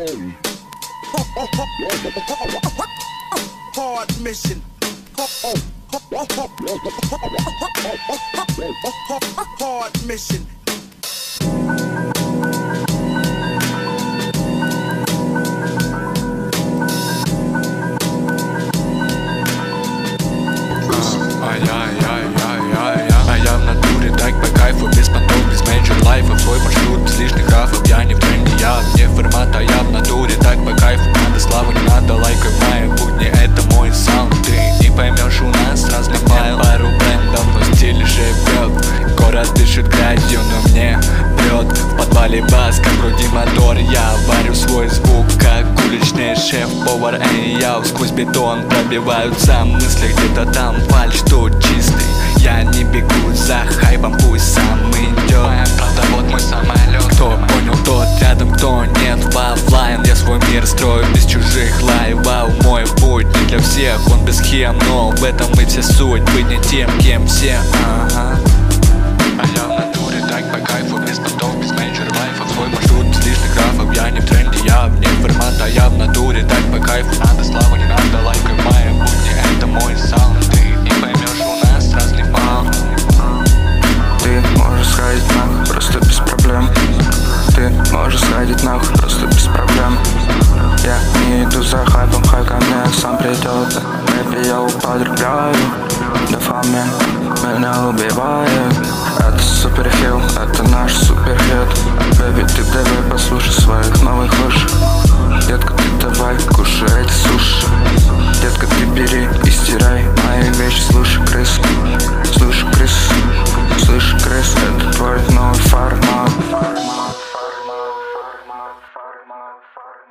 Hard mission. Hard mission. А я в натуре так по кайфу, без понтов, без менеджер лайфа. Свой маршрут, без лишних рафов, я не в тренде, я вне формата. Я в натуре так по кайфу, надо славу, не надо лайков. Мои будни, это мой саунд. Ты не поймешь, у нас разный файл. Пару брендов, но стиль живет. Город дышит грязью, но мне прет. В подвале бас, как вроде мотор. Я варю свой звук, как уличный шеф-повар. Эй, я сквозь бетон пробиваются мысли, где-то там фальшь, тут чистый. Я не бегу за хайпом, пусть сам идет. Моя правда, вот мой самолет. Кто понял, тот рядом, кто нет в оффлайн. Я свой мир строю без чужих лайвов. Мой путь не для всех, он без схем, но в этом и вся суть. Быть не тем, кем все. А я в натуре так по кайфу, без понтов, без менеджер лайфа. Свой маршрут, без лишних графов, я не в тренде, я вне формата. Я в натуре так по кайфу, надо славу, не надо лайков. Мои будни, это мой саунд. Ты не поймешь, у нас разный фан. Ты можешь сходить нахуй, просто без проблем. Ты можешь сходить нахуй, просто без проблем. Я не иду за хайпом, хайп ко мне сам придет. Maybe я употребляю дофамин, меня убивает. Это суперхилл, это наш суперхит. Бэби, ты давай послушай своих новых лыж. Детка, ты давай кушай эти суши. Детка, ты бери и стирай мои вещи. Слушай, крыс, слушай, крыс, слышь, крыс, это твой новый формат.